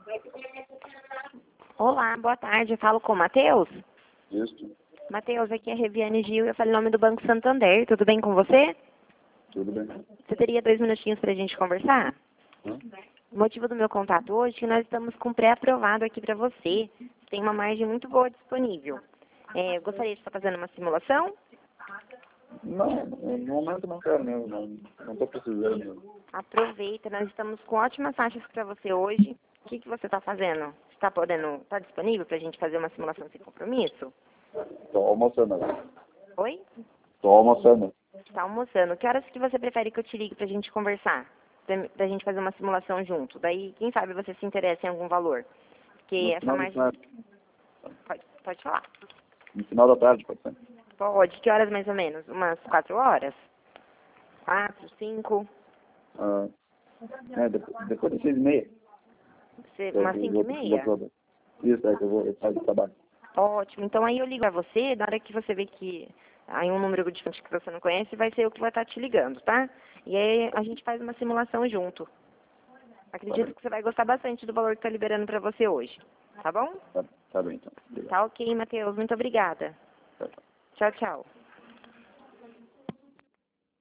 Olá, boa tarde. Eu falo com o Matheus. Isso, Matheus, aqui é a Reviane Gil. Eu falo em nome do Banco Santander. Tudo bem com você? tudo bem. Você teria 2 minutinhos para a gente conversar? Hã? O motivo do meu contato hoje é que nós estamos com pré-aprovado aqui para você. Tem uma margem muito boa disponível. Eu gostaria de estar fazendo uma simulação? Não, no momento não quero mesmo, não estou precisando. Aproveita, nós estamos com ótimas taxas para você hoje. O que você está fazendo? Está disponível para a gente fazer uma simulação sem compromisso? Estou almoçando agora. Oi? Estou almoçando. Está almoçando. Que horas que você prefere que eu te ligue para a gente conversar? Pra gente fazer uma simulação junto. Daí, quem sabe você se interessa em algum valor. Porque No essa final da margem... tarde. Pode falar. No final da tarde, pode ser. Pode. Que horas mais ou menos? Umas 4 horas? 4, 5? Ah, depois das 6h30. Umas 5h30? Isso, é que eu vou fazer o trabalho. Ótimo. Então aí eu ligo a você, na hora que você vê que aí um número de fonte que você não conhece, vai ser eu que vai estar te ligando, tá? E aí a gente faz uma simulação junto. Acredito que você vai gostar bastante do valor que está liberando para você hoje. Tá bom? Tá bem, então. Obrigado. Tá ok, Matheus. Muito obrigada. Tchau, tchau. Tchau, tchau.